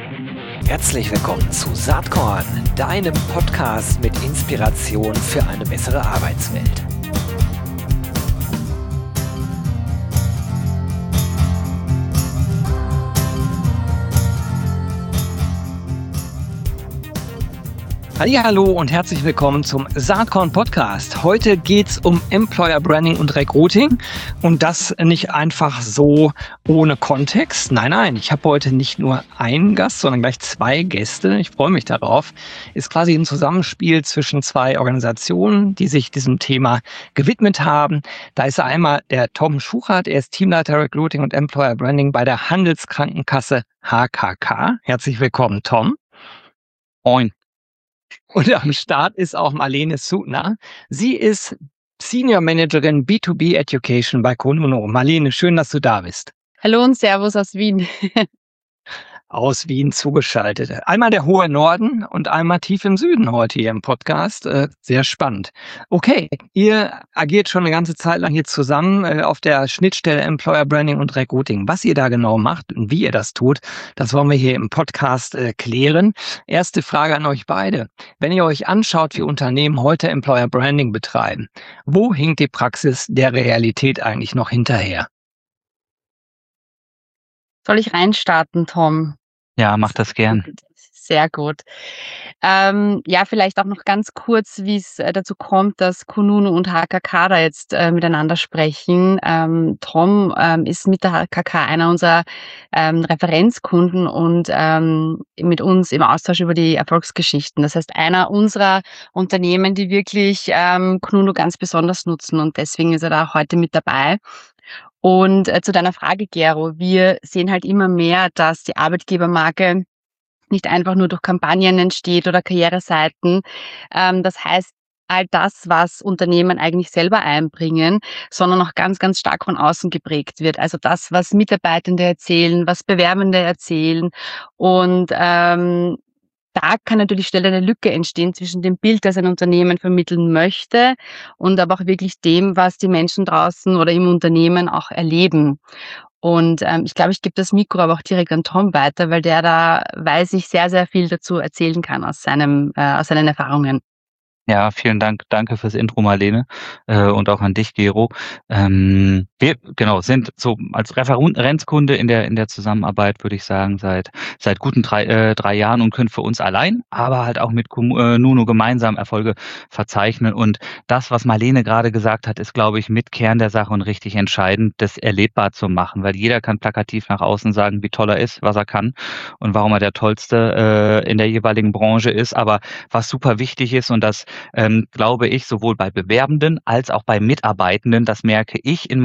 Herzlich willkommen zu Saatkorn, deinem Podcast mit Inspiration für eine bessere Arbeitswelt. Hallo und herzlich willkommen zum Saatkorn Podcast. Heute geht's um Employer Branding und Recruiting und das nicht einfach so ohne Kontext. Nein, ich habe heute nicht nur einen Gast, sondern gleich zwei Gäste. Ich freue mich darauf. Ist quasi ein Zusammenspiel zwischen zwei Organisationen, die sich diesem Thema gewidmet haben. Da ist einmal der Tom Schuchert, er ist Teamleiter Recruiting und Employer Branding bei der Handelskrankenkasse HKK. Herzlich willkommen, Tom. Moin. Und am Start ist auch Marlene Sutner. Sie ist Senior Managerin B2B Education bei Kununu. Marlene, schön, dass du da bist. Hallo und Servus aus Wien. Aus Wien zugeschaltet. Einmal der hohe Norden und einmal tief im Süden heute hier im Podcast. Sehr spannend. Okay, ihr agiert schon eine ganze Zeit lang hier zusammen auf der Schnittstelle Employer Branding und Recruiting. Was ihr da genau macht und wie ihr das tut, das wollen wir hier im Podcast klären. Erste Frage an euch beide. Wenn ihr euch anschaut, wie Unternehmen heute Employer Branding betreiben, wo hinkt die Praxis der Realität eigentlich noch hinterher? Soll ich reinstarten, Tom? Ja, mach das gern. Sehr gut. Vielleicht auch noch ganz kurz, wie es dazu kommt, dass Kununu und HKK da jetzt miteinander sprechen. Tom ist mit der HKK einer unserer Referenzkunden und mit uns im Austausch über die Erfolgsgeschichten. Das heißt, einer unserer Unternehmen, die wirklich Kununu ganz besonders nutzen und deswegen ist er da heute mit dabei. Und zu deiner Frage, Gero, wir sehen halt immer mehr, dass die Arbeitgebermarke nicht einfach nur durch Kampagnen entsteht oder Karriereseiten. Das heißt, all das, was Unternehmen eigentlich selber einbringen, sondern auch ganz, ganz stark von außen geprägt wird. Also das, was Mitarbeitende erzählen, was Bewerbende erzählen. Und da kann natürlich schnell eine Lücke entstehen zwischen dem Bild, das ein Unternehmen vermitteln möchte und aber auch wirklich dem, was die Menschen draußen oder im Unternehmen auch erleben. Und ich glaube, ich gebe das Mikro aber auch direkt an Tom weiter, weil der da, weiß ich, sehr, sehr viel dazu erzählen kann aus seinen Erfahrungen. Ja, vielen Dank. Danke fürs Intro, Marlene, und auch an dich, Gero. Wir sind so als Referenzkunde in der Zusammenarbeit, würde ich sagen, seit guten drei Jahren und können für uns allein, aber halt auch mit Kununu gemeinsam Erfolge verzeichnen. Und das, was Marlene gerade gesagt hat, ist, glaube ich, mit Kern der Sache und richtig entscheidend, das erlebbar zu machen, weil jeder kann plakativ nach außen sagen, wie toll er ist, was er kann und warum er der Tollste in der jeweiligen Branche ist. Aber was super wichtig ist, und das glaube ich, sowohl bei Bewerbenden als auch bei Mitarbeitenden, das merken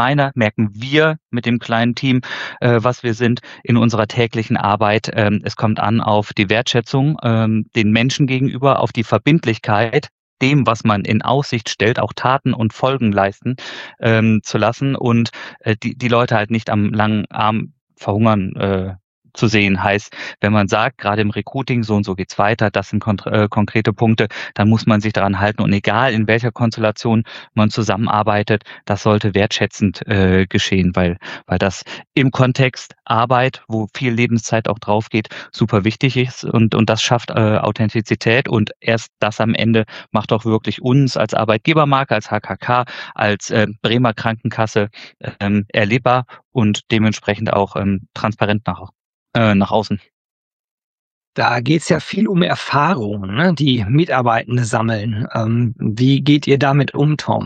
wir mit dem kleinen Team, was wir sind in unserer täglichen Arbeit. Es kommt an auf die Wertschätzung den Menschen gegenüber, auf die Verbindlichkeit, dem, was man in Aussicht stellt, auch Taten und Folgen leisten zu lassen und die Leute halt nicht am langen Arm verhungern zu sehen. Heißt, wenn man sagt, gerade im Recruiting, so und so geht's weiter, das sind konkrete Punkte, dann muss man sich daran halten und egal in welcher Konstellation man zusammenarbeitet, das sollte wertschätzend geschehen, weil das im Kontext Arbeit, wo viel Lebenszeit auch drauf geht, super wichtig ist und das schafft Authentizität und erst das am Ende macht auch wirklich uns als Arbeitgebermarke, als HKK, als Bremer Krankenkasse erlebbar und dementsprechend auch transparent nach außen. Da geht's ja viel um Erfahrungen, ne, die Mitarbeitende sammeln. Wie geht ihr damit um, Tom?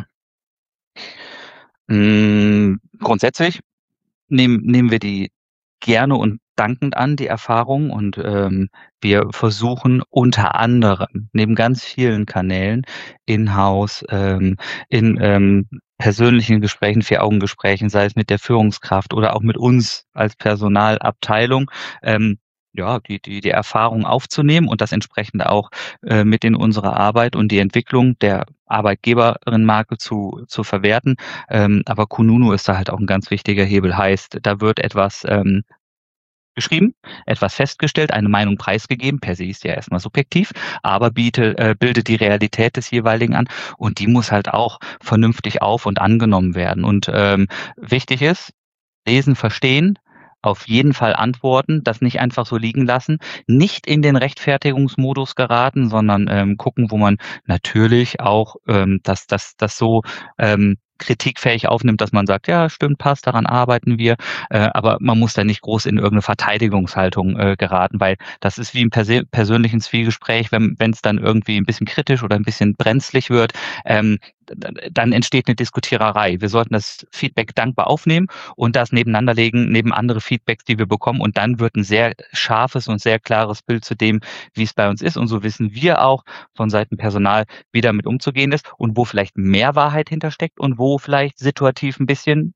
Grundsätzlich nehmen wir die gerne und dankend an, die Erfahrung. Und wir versuchen unter anderem neben ganz vielen Kanälen in-house, in persönlichen Gesprächen, Vier-Augen-Gesprächen, sei es mit der Führungskraft oder auch mit uns als Personalabteilung, die Erfahrung aufzunehmen und das entsprechend auch mit in unserer Arbeit und die Entwicklung der Arbeitgeberin-Marke zu verwerten. Aber Kununu ist da halt auch ein ganz wichtiger Hebel. Heißt, da wird etwas geschrieben, etwas festgestellt, eine Meinung preisgegeben, per se ist ja erstmal subjektiv, aber bildet die Realität des jeweiligen an und die muss halt auch vernünftig auf- und angenommen werden. Und wichtig ist, lesen, verstehen, auf jeden Fall antworten, das nicht einfach so liegen lassen, nicht in den Rechtfertigungsmodus geraten, sondern gucken, wo man natürlich auch das so kritikfähig aufnimmt, dass man sagt, ja, stimmt, passt, daran arbeiten wir, aber man muss da nicht groß in irgendeine Verteidigungshaltung geraten, weil das ist wie im persönlichen Zwiegespräch, wenn es dann irgendwie ein bisschen kritisch oder ein bisschen brenzlig wird, dann entsteht eine Diskutiererei. Wir sollten das Feedback dankbar aufnehmen und das nebeneinander legen, neben andere Feedbacks, die wir bekommen, und dann wird ein sehr scharfes und sehr klares Bild zu dem, wie es bei uns ist, und so wissen wir auch von Seiten Personal, wie damit umzugehen ist und wo vielleicht mehr Wahrheit hintersteckt und wo vielleicht situativ ein bisschen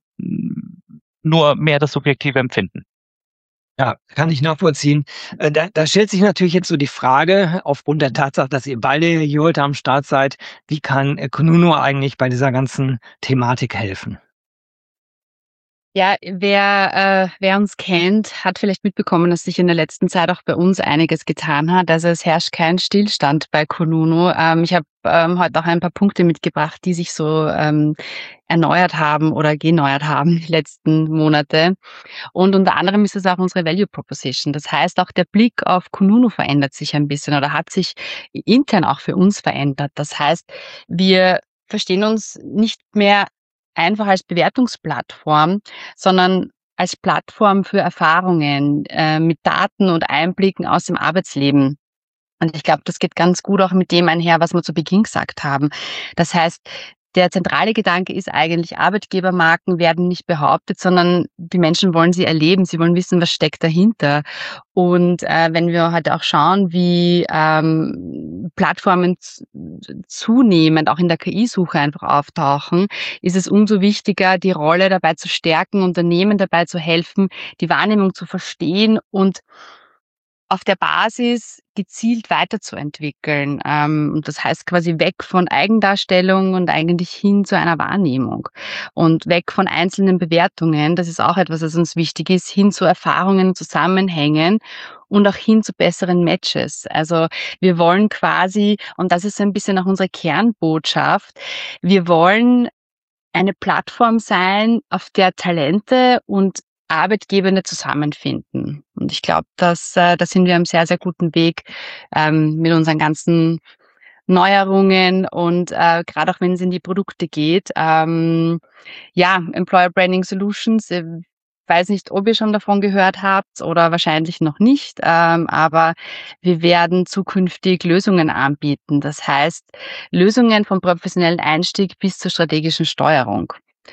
nur mehr das subjektive Empfinden. Ja, kann ich nachvollziehen. Da stellt sich natürlich jetzt so die Frage, aufgrund der Tatsache, dass ihr beide hier heute am Start seid, wie kann Kununu eigentlich bei dieser ganzen Thematik helfen? Ja, wer uns kennt, hat vielleicht mitbekommen, dass sich in der letzten Zeit auch bei uns einiges getan hat. Also es herrscht kein Stillstand bei Kununu. Ich habe heute auch ein paar Punkte mitgebracht, die sich so erneuert haben oder geneuert haben die letzten Monate. Und unter anderem ist es auch unsere Value Proposition. Das heißt, auch der Blick auf Kununu verändert sich ein bisschen oder hat sich intern auch für uns verändert. Das heißt, wir verstehen uns nicht mehr einfach als Bewertungsplattform, sondern als Plattform für Erfahrungen mit Daten und Einblicken aus dem Arbeitsleben. Und ich glaube, das geht ganz gut auch mit dem einher, was wir zu Beginn gesagt haben. Das heißt, der zentrale Gedanke ist eigentlich, Arbeitgebermarken werden nicht behauptet, sondern die Menschen wollen sie erleben. Sie wollen wissen, was steckt dahinter. Und wenn wir halt auch schauen, wie Plattformen zunehmend auch in der KI-Suche einfach auftauchen, ist es umso wichtiger, die Rolle dabei zu stärken, Unternehmen dabei zu helfen, die Wahrnehmung zu verstehen und auf der Basis gezielt weiterzuentwickeln. Und das heißt quasi weg von Eigendarstellung und eigentlich hin zu einer Wahrnehmung. Und weg von einzelnen Bewertungen, das ist auch etwas, was uns wichtig ist, hin zu Erfahrungen, Zusammenhängen und auch hin zu besseren Matches. Also wir wollen quasi, und das ist so ein bisschen auch unsere Kernbotschaft, wir wollen eine Plattform sein, auf der Talente und Arbeitgebende zusammenfinden. Und ich glaube, da sind wir am sehr, sehr guten Weg mit unseren ganzen Neuerungen und gerade auch wenn es in die Produkte geht. Employer Branding Solutions, weiß nicht, ob ihr schon davon gehört habt oder wahrscheinlich noch nicht, aber wir werden zukünftig Lösungen anbieten. Das heißt, Lösungen vom professionellen Einstieg bis zur strategischen Steuerung.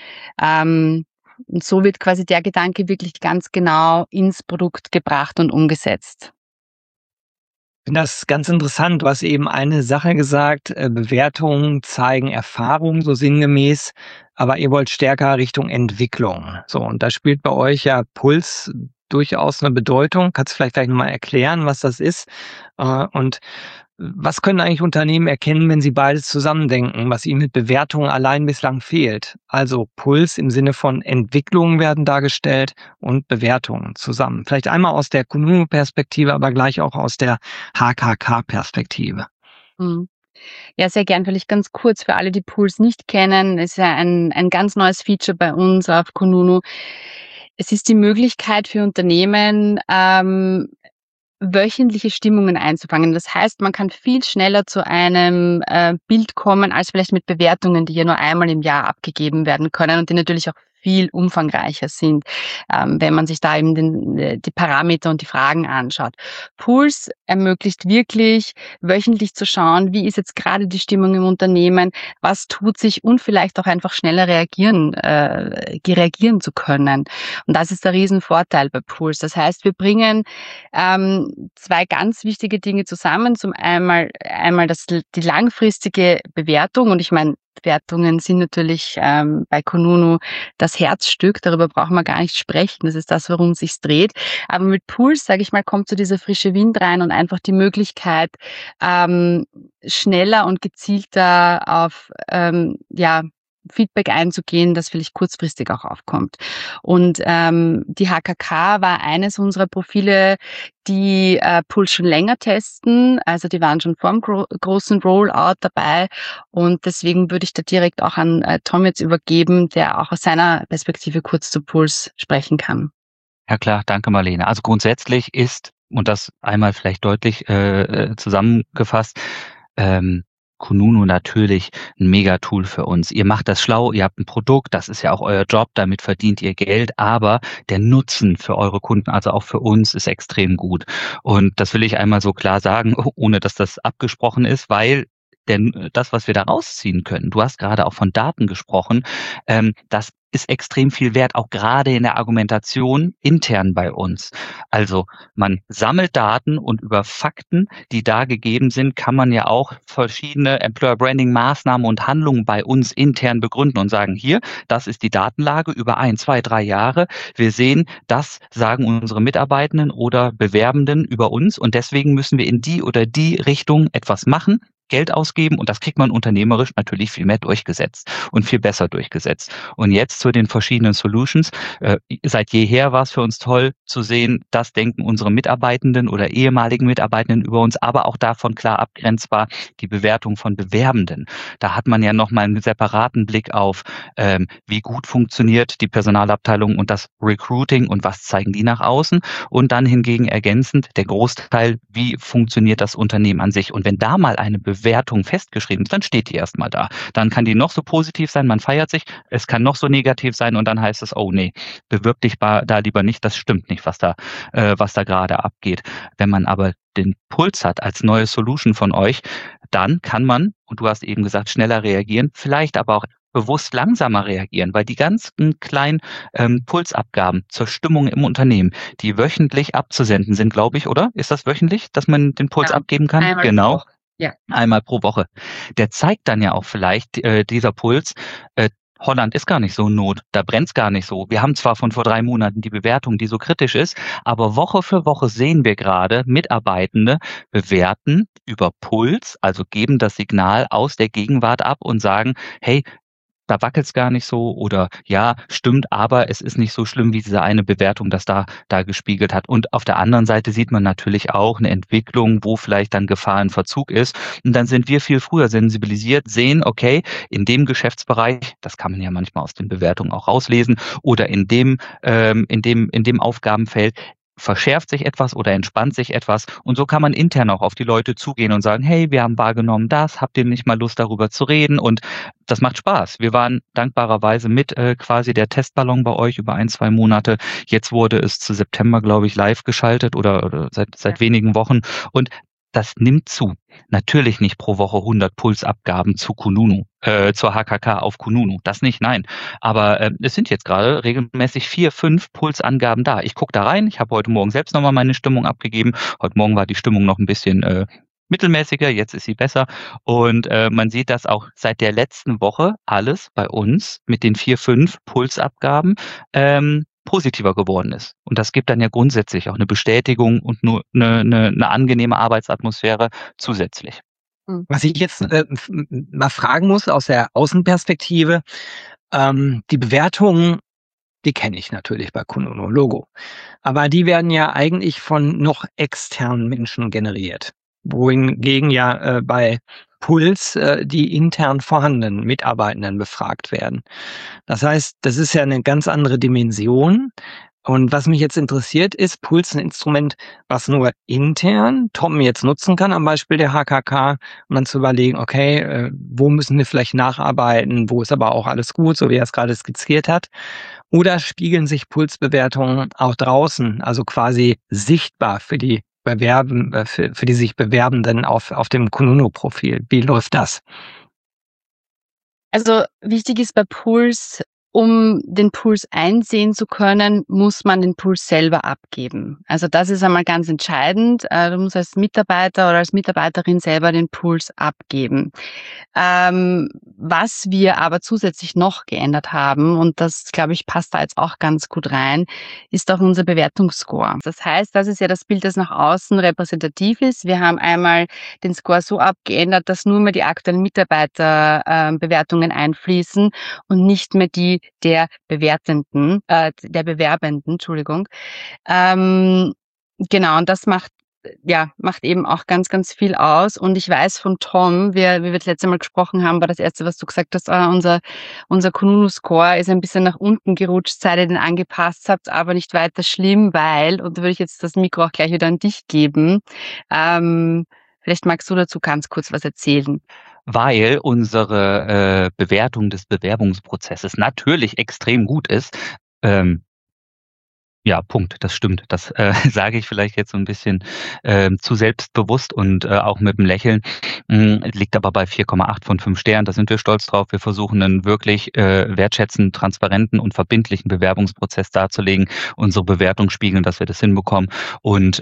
Und so wird quasi der Gedanke wirklich ganz genau ins Produkt gebracht und umgesetzt. Ich finde das ganz interessant. Du hast eben eine Sache gesagt, Bewertungen zeigen Erfahrung, so sinngemäß, aber ihr wollt stärker Richtung Entwicklung. So, und da spielt bei euch ja Puls durchaus eine Bedeutung. Kannst du vielleicht gleich nochmal erklären, was das ist? Und was können eigentlich Unternehmen erkennen, wenn sie beides zusammendenken, was ihnen mit Bewertungen allein bislang fehlt? Also Puls im Sinne von Entwicklungen werden dargestellt und Bewertungen zusammen. Vielleicht einmal aus der Kununu-Perspektive, aber gleich auch aus der HKK-Perspektive. Ja, sehr gern. Vielleicht ganz kurz für alle, die Puls nicht kennen. Es ist ja ein ganz neues Feature bei uns auf Kununu. Es ist die Möglichkeit für Unternehmen, wöchentliche Stimmungen einzufangen. Das heißt, man kann viel schneller zu einem Bild kommen, als vielleicht mit Bewertungen, die ja nur einmal im Jahr abgegeben werden können und die natürlich auch viel umfangreicher sind, wenn man sich da eben die Parameter und die Fragen anschaut. Puls ermöglicht wirklich, wöchentlich zu schauen, wie ist jetzt gerade die Stimmung im Unternehmen, was tut sich und vielleicht auch einfach schneller reagieren zu können. Und das ist der Riesenvorteil bei Puls. Das heißt, wir bringen zwei ganz wichtige Dinge zusammen. Zum einmal die langfristige Bewertung, und ich meine, Bewertungen sind natürlich bei Kununu das Herzstück, darüber brauchen wir gar nicht sprechen, das ist das, worum es sich dreht. Aber mit Puls, sage ich mal, kommt so dieser frische Wind rein und einfach die Möglichkeit, schneller und gezielter auf Feedback einzugehen, das vielleicht kurzfristig auch aufkommt. Und die HKK war eines unserer Profile, die Puls schon länger testen. Also die waren schon vor dem großen Rollout dabei. Und deswegen würde ich da direkt auch an Tom jetzt übergeben, der auch aus seiner Perspektive kurz zu Puls sprechen kann. Ja klar, danke Marlene. Also grundsätzlich ist, und das einmal vielleicht deutlich zusammengefasst, Kununu natürlich ein Megatool für uns. Ihr macht das schlau, ihr habt ein Produkt, das ist ja auch euer Job, damit verdient ihr Geld, aber der Nutzen für eure Kunden, also auch für uns, ist extrem gut. Und das will ich einmal so klar sagen, ohne dass das abgesprochen ist, weil denn das, was wir da rausziehen können, du hast gerade auch von Daten gesprochen, das ist extrem viel wert, auch gerade in der Argumentation intern bei uns. Also man sammelt Daten und über Fakten, die da gegeben sind, kann man ja auch verschiedene Employer Branding Maßnahmen und Handlungen bei uns intern begründen und sagen, hier, das ist die Datenlage über 1, 2, 3 Jahre. Wir sehen, das sagen unsere Mitarbeitenden oder Bewerbenden über uns und deswegen müssen wir in die oder die Richtung etwas machen. Geld ausgeben und das kriegt man unternehmerisch natürlich viel mehr durchgesetzt und viel besser durchgesetzt. Und jetzt zu den verschiedenen Solutions. Seit jeher war es für uns toll zu sehen, das denken unsere Mitarbeitenden oder ehemaligen Mitarbeitenden über uns, aber auch davon klar abgrenzbar die Bewertung von Bewerbenden. Da hat man ja nochmal einen separaten Blick auf, wie gut funktioniert die Personalabteilung und das Recruiting und was zeigen die nach außen. Und dann hingegen ergänzend der Großteil, wie funktioniert das Unternehmen an sich. Und wenn da mal eine Bewertung festgeschrieben ist, dann steht die erstmal da. Dann kann die noch so positiv sein, man feiert sich, es kann noch so negativ sein und dann heißt es, oh nee, bewirb dich da lieber nicht, das stimmt nicht, was da gerade abgeht. Wenn man aber den Puls hat als neue Solution von euch, dann kann man, und du hast eben gesagt, schneller reagieren, vielleicht aber auch bewusst langsamer reagieren, weil die ganzen kleinen Pulsabgaben zur Stimmung im Unternehmen, die wöchentlich abzusenden sind, glaube ich, oder? Ist das wöchentlich, dass man den Puls abgeben kann? Einmal Genau. pro Woche. Ja. Einmal pro Woche. Der zeigt dann ja auch vielleicht, dieser Puls, Holland ist gar nicht so in Not, da brennt's gar nicht so. Wir haben zwar von vor 3 Monaten die Bewertung, die so kritisch ist, aber Woche für Woche sehen wir gerade, Mitarbeitende bewerten über Puls, also geben das Signal aus der Gegenwart ab und sagen, hey, da wackelt's gar nicht so oder ja, stimmt, aber es ist nicht so schlimm wie diese eine Bewertung, das da gespiegelt hat. Und auf der anderen Seite sieht man natürlich auch eine Entwicklung, wo vielleicht dann Gefahr in Verzug ist. Und dann sind wir viel früher sensibilisiert, sehen, okay, in dem Geschäftsbereich, das kann man ja manchmal aus den Bewertungen auch rauslesen, oder in dem Aufgabenfeld, verschärft sich etwas oder entspannt sich etwas und so kann man intern auch auf die Leute zugehen und sagen, hey, wir haben wahrgenommen das, habt ihr nicht mal Lust darüber zu reden und das macht Spaß. Wir waren dankbarerweise mit quasi der Testballon bei euch über 1, 2 Monate. Jetzt wurde es zu September, glaube ich, live geschaltet oder seit wenigen Wochen und das nimmt zu. Natürlich nicht pro Woche 100 Pulsabgaben zu Kununu, zur HKK auf Kununu. Das nicht, nein. Aber es sind jetzt gerade regelmäßig 4, 5 Pulsangaben da. Ich gucke da rein. Ich habe heute Morgen selbst nochmal meine Stimmung abgegeben. Heute Morgen war die Stimmung noch ein bisschen mittelmäßiger, jetzt ist sie besser. Und man sieht das auch seit der letzten Woche alles bei uns mit den 4, 5 Pulsabgaben positiver geworden ist. Und das gibt dann ja grundsätzlich auch eine Bestätigung und nur eine angenehme Arbeitsatmosphäre zusätzlich. Was ich jetzt mal fragen muss aus der Außenperspektive, die Bewertungen, die kenne ich natürlich bei Kununu, Logo. Aber die werden ja eigentlich von noch externen Menschen generiert. Wohingegen ja bei Puls die intern vorhandenen Mitarbeitenden befragt werden. Das heißt, das ist ja eine ganz andere Dimension. Und was mich jetzt interessiert, ist Puls ein Instrument, was nur intern Tom jetzt nutzen kann, am Beispiel der HKK, um dann zu überlegen, okay, wo müssen wir vielleicht nacharbeiten, wo ist aber auch alles gut, so wie er es gerade skizziert hat. Oder spiegeln sich Pulsbewertungen auch draußen, also quasi sichtbar für die für die sich Bewerbenden auf dem Kununu-Profil. Wie läuft das? Also wichtig ist bei Puls, um den Puls einsehen zu können, muss man den Puls selber abgeben. Also das ist einmal ganz entscheidend. Du musst als Mitarbeiter oder als Mitarbeiterin selber den Puls abgeben. Was wir aber zusätzlich noch geändert haben, und das, glaube ich, passt da jetzt auch ganz gut rein, ist auch unser Bewertungsscore. Das heißt, das ist ja das Bild, das nach außen repräsentativ ist. Wir haben einmal den Score so abgeändert, dass nur mehr die aktuellen Mitarbeiterbewertungen einfließen und nicht mehr die der Bewerbenden, Entschuldigung. Genau, und das macht ja, macht eben auch ganz, ganz viel aus. Und ich weiß von Tom, wie wir das letzte Mal gesprochen haben, war das Erste, was du gesagt hast, unser Kununu-Score ist ein bisschen nach unten gerutscht, seit ihr den angepasst habt, aber nicht weiter schlimm, weil, und da würde ich jetzt das Mikro auch gleich wieder an dich geben, vielleicht magst du dazu ganz kurz was erzählen. Weil unsere Bewertung des Bewerbungsprozesses natürlich extrem gut ist. Ja, Punkt, das stimmt. Das sage ich vielleicht jetzt so ein bisschen zu selbstbewusst und auch mit dem Lächeln. Liegt aber bei 4,8 von 5 Sternen. Da sind wir stolz drauf. Wir versuchen einen wirklich wertschätzenden, transparenten und verbindlichen Bewerbungsprozess darzulegen. Unsere Bewertung spiegeln, dass wir das hinbekommen. Und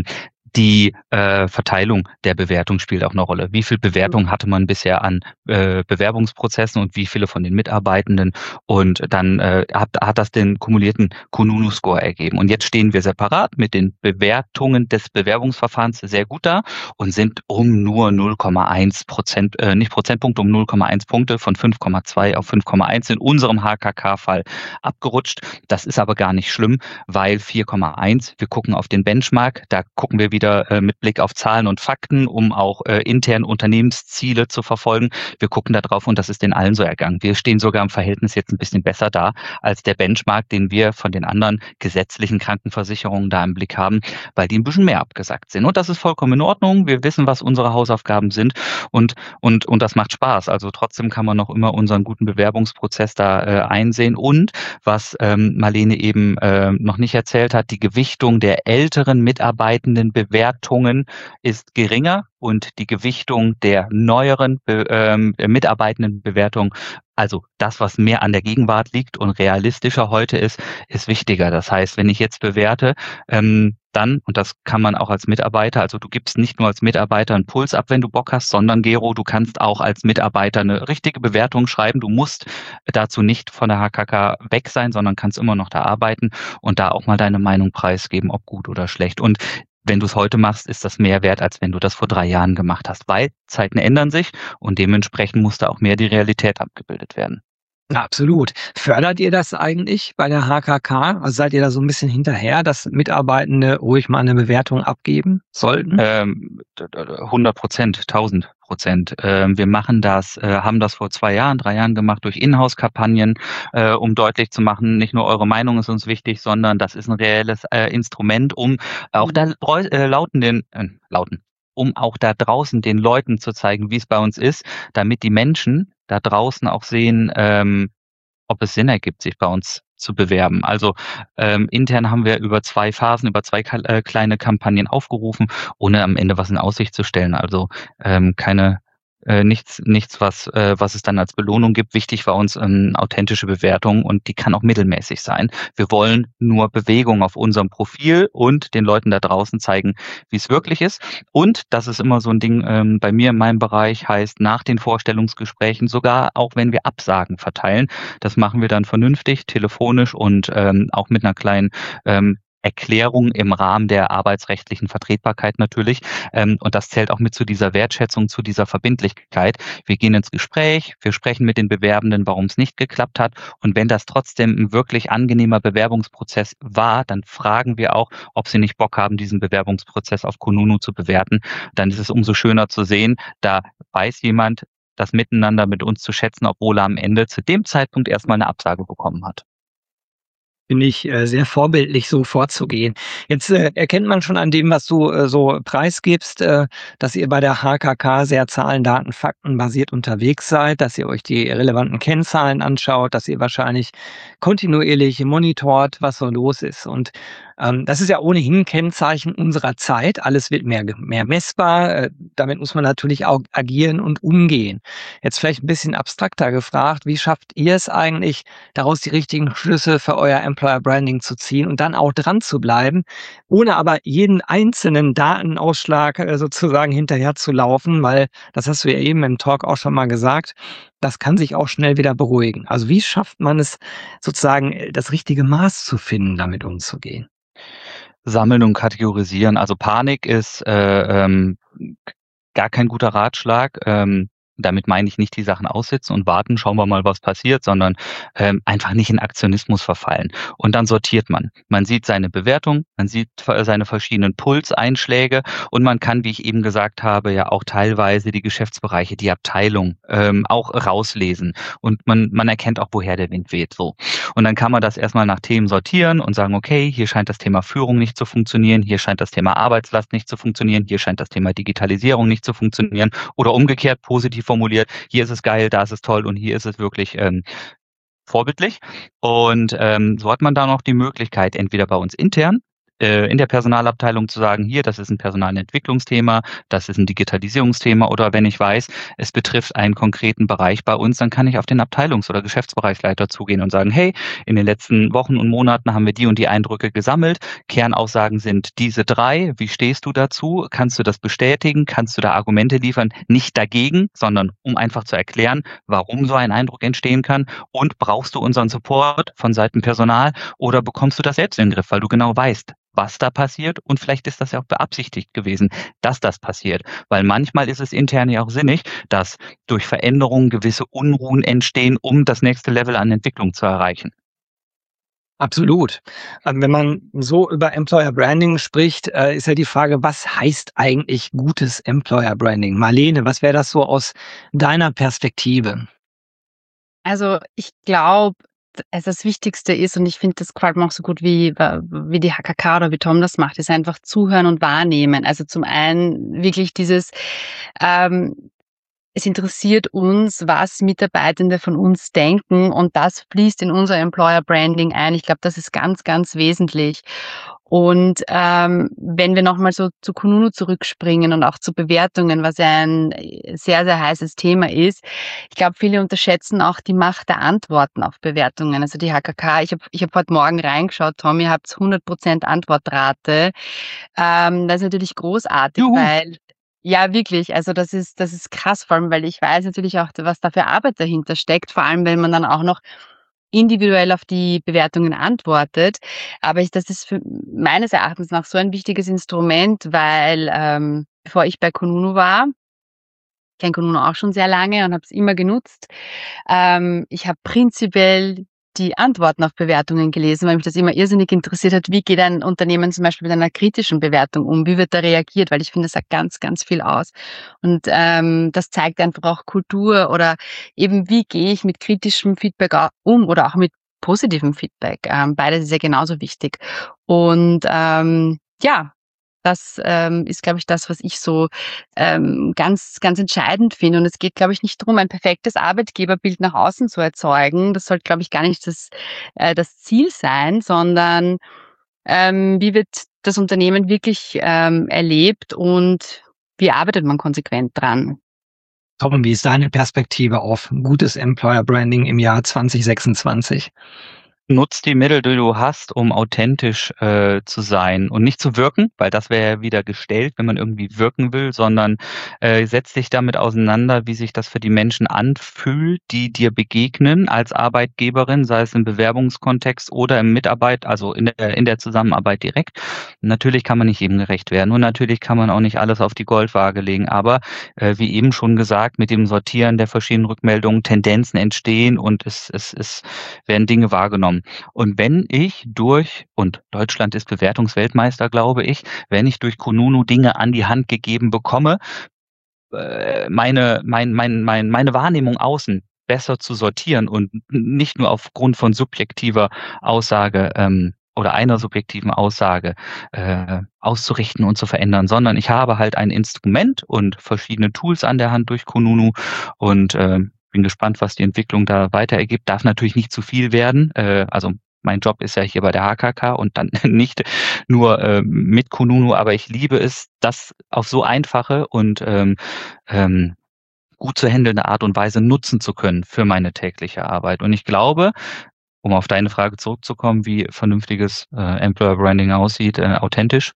die Verteilung der Bewertung spielt auch eine Rolle. Wie viel Bewertung hatte man bisher an Bewerbungsprozessen und wie viele von den Mitarbeitenden? Und dann hat das den kumulierten Kununu-Score ergeben. Und jetzt stehen wir separat mit den Bewertungen des Bewerbungsverfahrens sehr gut da und sind um nur 0,1%, nicht Prozentpunkte, um 0,1 Punkte von 5,2 auf 5,1 in unserem HKK-Fall abgerutscht. Das ist aber gar nicht schlimm, weil 4,1, wir gucken auf den Benchmark, da gucken wir wieder mit Blick auf Zahlen und Fakten, um auch intern Unternehmensziele zu verfolgen. Wir gucken da drauf und das ist den allen so ergangen. Wir stehen sogar im Verhältnis jetzt ein bisschen besser da als der Benchmark, den wir von den anderen gesetzlichen Krankenversicherungen da im Blick haben, weil die ein bisschen mehr abgesackt sind. Und das ist vollkommen in Ordnung. Wir wissen, was unsere Hausaufgaben sind und das macht Spaß. Also trotzdem kann man noch immer unseren guten Bewerbungsprozess da einsehen. Und was Marlene eben noch nicht erzählt hat, die Gewichtung der älteren Mitarbeitenden Bewertungen ist geringer und die Gewichtung der neueren mitarbeitenden Bewertung, also das, was mehr an der Gegenwart liegt und realistischer heute ist wichtiger. Das heißt, wenn ich jetzt bewerte, dann, und das kann man auch als Mitarbeiter, also du gibst nicht nur als Mitarbeiter einen Puls ab, wenn du Bock hast, sondern Gero, du kannst auch als Mitarbeiter eine richtige Bewertung schreiben. Du musst dazu nicht von der HKK weg sein, sondern kannst immer noch da arbeiten und da auch mal deine Meinung preisgeben, ob gut oder schlecht. Und wenn du es heute machst, ist das mehr wert, als wenn du das vor 3 Jahren gemacht hast, weil Zeiten ändern sich und dementsprechend muss da auch mehr die Realität abgebildet werden. Ja, absolut. Fördert ihr das eigentlich bei der HKK? Also seid ihr da so ein bisschen hinterher, dass Mitarbeitende ruhig mal eine Bewertung abgeben sollten? 100%, 1000%. Wir machen das, haben das vor 2 Jahren, 3 Jahren gemacht durch Inhouse-Kampagnen, um deutlich zu machen, nicht nur eure Meinung ist uns wichtig, sondern das ist ein reelles Instrument, um auch um auch da draußen den Leuten zu zeigen, wie es bei uns ist, damit die Menschen da draußen auch sehen, ob es Sinn ergibt, sich bei uns zu bewerben. Also intern haben wir über 2 Phasen, über 2 kleine Kampagnen aufgerufen, ohne am Ende was in Aussicht zu stellen. Also nichts, was es dann als Belohnung gibt. Wichtig war uns authentische Bewertung und die kann auch mittelmäßig sein. Wir wollen nur Bewegung auf unserem Profil und den Leuten da draußen zeigen, wie es wirklich ist. Und das ist immer so ein Ding bei mir in meinem Bereich, heißt nach den Vorstellungsgesprächen, sogar auch wenn wir Absagen verteilen, das machen wir dann vernünftig, telefonisch und auch mit einer kleinen Erklärung im Rahmen der arbeitsrechtlichen Vertretbarkeit natürlich. Und das zählt auch mit zu dieser Wertschätzung, zu dieser Verbindlichkeit. Wir gehen ins Gespräch, wir sprechen mit den Bewerbenden, warum es nicht geklappt hat. Und wenn das trotzdem ein wirklich angenehmer Bewerbungsprozess war, dann fragen wir auch, ob sie nicht Bock haben, diesen Bewerbungsprozess auf Kununu zu bewerten. Dann ist es umso schöner zu sehen, da weiß jemand, das Miteinander mit uns zu schätzen, obwohl er am Ende zu dem Zeitpunkt erstmal eine Absage bekommen hat. Finde ich sehr vorbildlich, so vorzugehen. Jetzt erkennt man schon an dem, was du so preisgibst, dass ihr bei der HKK sehr Zahlen, Daten, Fakten basiert unterwegs seid, dass ihr euch die relevanten Kennzahlen anschaut, dass ihr wahrscheinlich kontinuierlich monitort, was so los ist. Und das ist ja ohnehin ein Kennzeichen unserer Zeit. Alles wird mehr messbar. Damit muss man natürlich auch agieren und umgehen. Jetzt vielleicht ein bisschen abstrakter gefragt, wie schafft ihr es eigentlich, daraus die richtigen Schlüsse für euer Employer Branding zu ziehen und dann auch dran zu bleiben, ohne aber jeden einzelnen Datenausschlag sozusagen hinterher zu laufen, weil, das hast du ja eben im Talk auch schon mal gesagt, das kann sich auch schnell wieder beruhigen. Also wie schafft man es sozusagen, das richtige Maß zu finden, damit umzugehen? Sammeln und kategorisieren. Also Panik ist gar kein guter Ratschlag. Damit meine ich nicht die Sachen aussitzen und warten, schauen wir mal, was passiert, sondern einfach nicht in Aktionismus verfallen. Und dann sortiert man. Man sieht seine Bewertung, man sieht seine verschiedenen Pulseinschläge und man kann, wie ich eben gesagt habe, ja auch teilweise die Geschäftsbereiche, die Abteilung auch rauslesen. Und man erkennt auch, woher der Wind weht. So. Und dann kann man das erstmal nach Themen sortieren und sagen, okay, hier scheint das Thema Führung nicht zu funktionieren, hier scheint das Thema Arbeitslast nicht zu funktionieren, hier scheint das Thema Digitalisierung nicht zu funktionieren oder umgekehrt positiv formuliert, hier ist es geil, da ist es toll und hier ist es wirklich vorbildlich. Und so hat man dann auch die Möglichkeit, entweder bei uns intern in der Personalabteilung zu sagen, hier, das ist ein Personalentwicklungsthema, das ist ein Digitalisierungsthema oder wenn ich weiß, es betrifft einen konkreten Bereich bei uns, dann kann ich auf den Abteilungs- oder Geschäftsbereichsleiter zugehen und sagen, hey, in den letzten Wochen und Monaten haben wir die und die Eindrücke gesammelt. Kernaussagen sind diese 3. Wie stehst du dazu? Kannst du das bestätigen? Kannst du da Argumente liefern? Nicht dagegen, sondern um einfach zu erklären, warum so ein Eindruck entstehen kann. Und brauchst du unseren Support von Seiten Personal oder bekommst du das selbst in den Griff, weil du genau weißt, was da passiert und vielleicht ist das ja auch beabsichtigt gewesen, dass das passiert. Weil manchmal ist es intern ja auch sinnig, dass durch Veränderungen gewisse Unruhen entstehen, um das nächste Level an Entwicklung zu erreichen. Absolut. Wenn man so über Employer Branding spricht, ist ja die Frage, was heißt eigentlich gutes Employer Branding? Marlene, was wäre das so aus deiner Perspektive? Also ich glaube, das Wichtigste ist, und ich finde, das gefällt mir auch so gut, wie die HKK oder wie Tom das macht, ist einfach zuhören und wahrnehmen. Also zum einen wirklich dieses, es interessiert uns, was Mitarbeitende von uns denken und das fließt in unser Employer Branding ein. Ich glaube, das ist ganz, ganz wesentlich. Und wenn wir nochmal so zu Kununu zurückspringen und auch zu Bewertungen, was ja ein sehr, sehr heißes Thema ist, ich glaube, viele unterschätzen auch die Macht der Antworten auf Bewertungen. Also die HKK, ich hab heute Morgen reingeschaut, Tom, ihr habt 100% Antwortrate. Das ist natürlich großartig, Juhu. weil ja, wirklich. Also das ist krass, vor allem, weil ich weiß natürlich auch, was da für Arbeit dahinter steckt, vor allem, wenn man dann auch noch individuell auf die Bewertungen antwortet. Aber das ist meines Erachtens nach so ein wichtiges Instrument, weil bevor ich bei Kununu war, ich kenne Kununu auch schon sehr lange und habe es immer genutzt. Ich habe prinzipiell die Antworten auf Bewertungen gelesen, weil mich das immer irrsinnig interessiert hat, wie geht ein Unternehmen zum Beispiel mit einer kritischen Bewertung um, wie wird da reagiert, weil ich finde, das sagt ganz, ganz viel aus. Und das zeigt einfach auch Kultur oder eben, wie gehe ich mit kritischem Feedback um oder auch mit positivem Feedback. Beides ist ja genauso wichtig. Und ja, das ist, glaube ich, das, was ich so ganz, ganz entscheidend finde. Und es geht, glaube ich, nicht darum, ein perfektes Arbeitgeberbild nach außen zu erzeugen. Das sollte, glaube ich, gar nicht das Ziel sein, sondern wie wird das Unternehmen wirklich erlebt und wie arbeitet man konsequent dran? Tom, wie ist deine Perspektive auf gutes Employer Branding im Jahr 2026? Nutz die Mittel, die du hast, um authentisch zu sein und nicht zu wirken, weil das wäre ja wieder gestellt, wenn man irgendwie wirken will, sondern setz dich damit auseinander, wie sich das für die Menschen anfühlt, die dir begegnen als Arbeitgeberin, sei es im Bewerbungskontext oder im Mitarbeit, also in der Zusammenarbeit direkt. Natürlich kann man nicht jedem gerecht werden und natürlich kann man auch nicht alles auf die Goldwaage legen, aber wie eben schon gesagt, mit dem Sortieren der verschiedenen Rückmeldungen Tendenzen entstehen und es werden Dinge wahrgenommen. Und wenn ich und Deutschland ist Bewertungsweltmeister, glaube ich, wenn ich durch Kununu Dinge an die Hand gegeben bekomme, meine Wahrnehmung außen besser zu sortieren und nicht nur aufgrund von subjektiver Aussage oder einer subjektiven Aussage auszurichten und zu verändern, sondern ich habe halt ein Instrument und verschiedene Tools an der Hand durch Kununu und bin gespannt, was die Entwicklung da weiter ergibt. Darf natürlich nicht zu viel werden. Also mein Job ist ja hier bei der HKK und dann nicht nur mit Kununu, aber ich liebe es, das auf so einfache und gut zu handelnde Art und Weise nutzen zu können für meine tägliche Arbeit. Und ich glaube, um auf deine Frage zurückzukommen, wie vernünftiges Employer Branding aussieht, authentisch,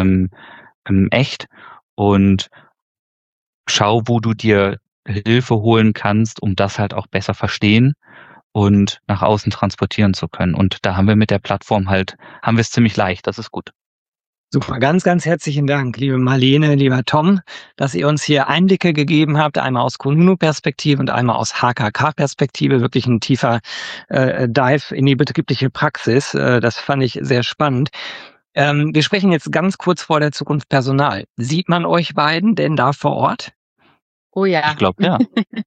echt und schau, wo du dir Hilfe holen kannst, um das halt auch besser verstehen und nach außen transportieren zu können. Und da haben wir mit der Plattform haben wir es ziemlich leicht. Das ist gut. Super, ganz, ganz herzlichen Dank, liebe Marlene, lieber Tom, dass ihr uns hier Einblicke gegeben habt, einmal aus Kununu-Perspektive und einmal aus HKK-Perspektive. Wirklich ein tiefer Dive in die betriebliche Praxis. Das fand ich sehr spannend. Wir sprechen jetzt ganz kurz vor der Zukunft Personal. Sieht man euch beiden denn da vor Ort? Oh ja. Ich glaube, ja.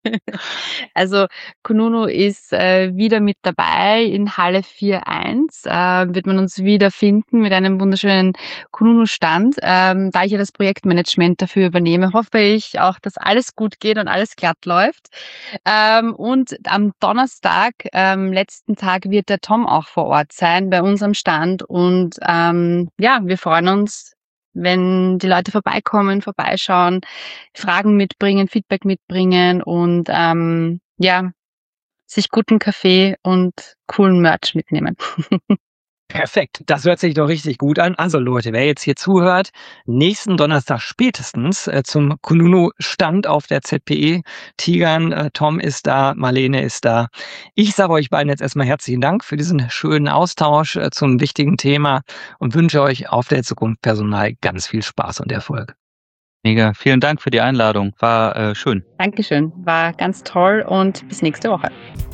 Also Kununu ist wieder mit dabei in Halle 4.1. Wird man uns wieder finden mit einem wunderschönen Kununu-Stand. Da ich ja das Projektmanagement dafür übernehme, hoffe ich auch, dass alles gut geht und alles glatt läuft. Und am Donnerstag, letzten Tag, wird der Tom auch vor Ort sein bei unserem Stand. Und ja, wir freuen uns, wenn die Leute vorbeikommen, vorbeischauen, Fragen mitbringen, Feedback mitbringen und ja, sich guten Kaffee und coolen Merch mitnehmen. Perfekt, das hört sich doch richtig gut an. Also Leute, wer jetzt hier zuhört, nächsten Donnerstag spätestens zum Kununu-Stand auf der ZPE. Tigern, Tom ist da, Marlene ist da. Ich sage euch beiden jetzt erstmal herzlichen Dank für diesen schönen Austausch zum wichtigen Thema und wünsche euch auf der Zukunft Personal ganz viel Spaß und Erfolg. Mega, vielen Dank für die Einladung. War schön. Dankeschön, war ganz toll und bis nächste Woche.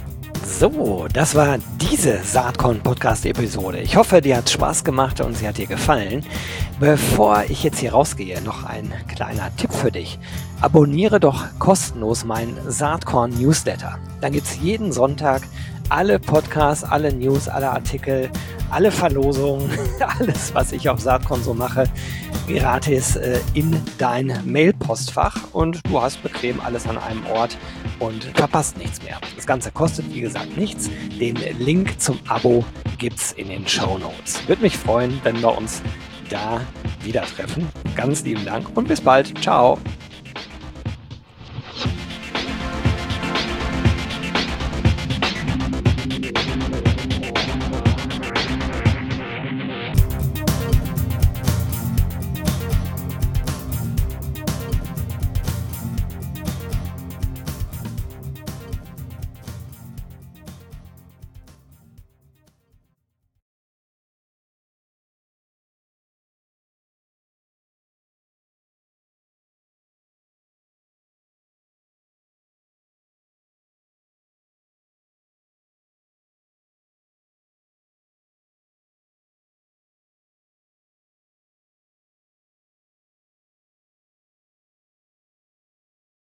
So, das war diese Saatkorn-Podcast-Episode. Ich hoffe, dir hat Spaß gemacht und sie hat dir gefallen. Bevor ich jetzt hier rausgehe, noch ein kleiner Tipp für dich. Abonniere doch kostenlos meinen Saatkorn-Newsletter. Dann gibt es jeden Sonntag alle Podcasts, alle News, alle Artikel, alle Verlosungen, alles, was ich auf Saatkorn so mache, gratis in dein Mailpostfach und du hast bequem alles an einem Ort und verpasst nichts mehr. Das Ganze kostet, wie gesagt, nichts. Den Link zum Abo gibt's in den Shownotes. Würde mich freuen, wenn wir uns da wieder treffen. Ganz lieben Dank und bis bald. Ciao.